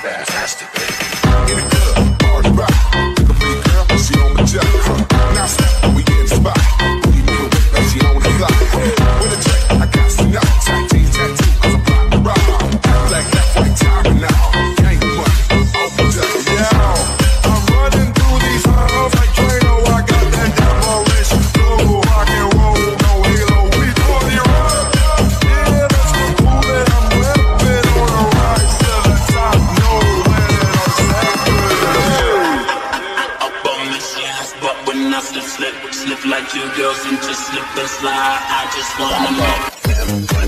fantastic, baby. In the club, party rock. Look a pretty girl, she on my job. Now stop when we get in the spot. Leave me awake like she on the fly. With a check, I got some nuts. Tattoo, cause I'm blocked the rock. Black, white, time now. Gang money, open up, yeah. I'm running through these halls like Drano. I got that demolition. Global rock and roll, no halo. We party rock. Yeah, that's the cool that I'm repping on a rise to the top. No limit on sacred. Up on the shoes, but when I slip like you girls and just slip and slide. I just wanna know.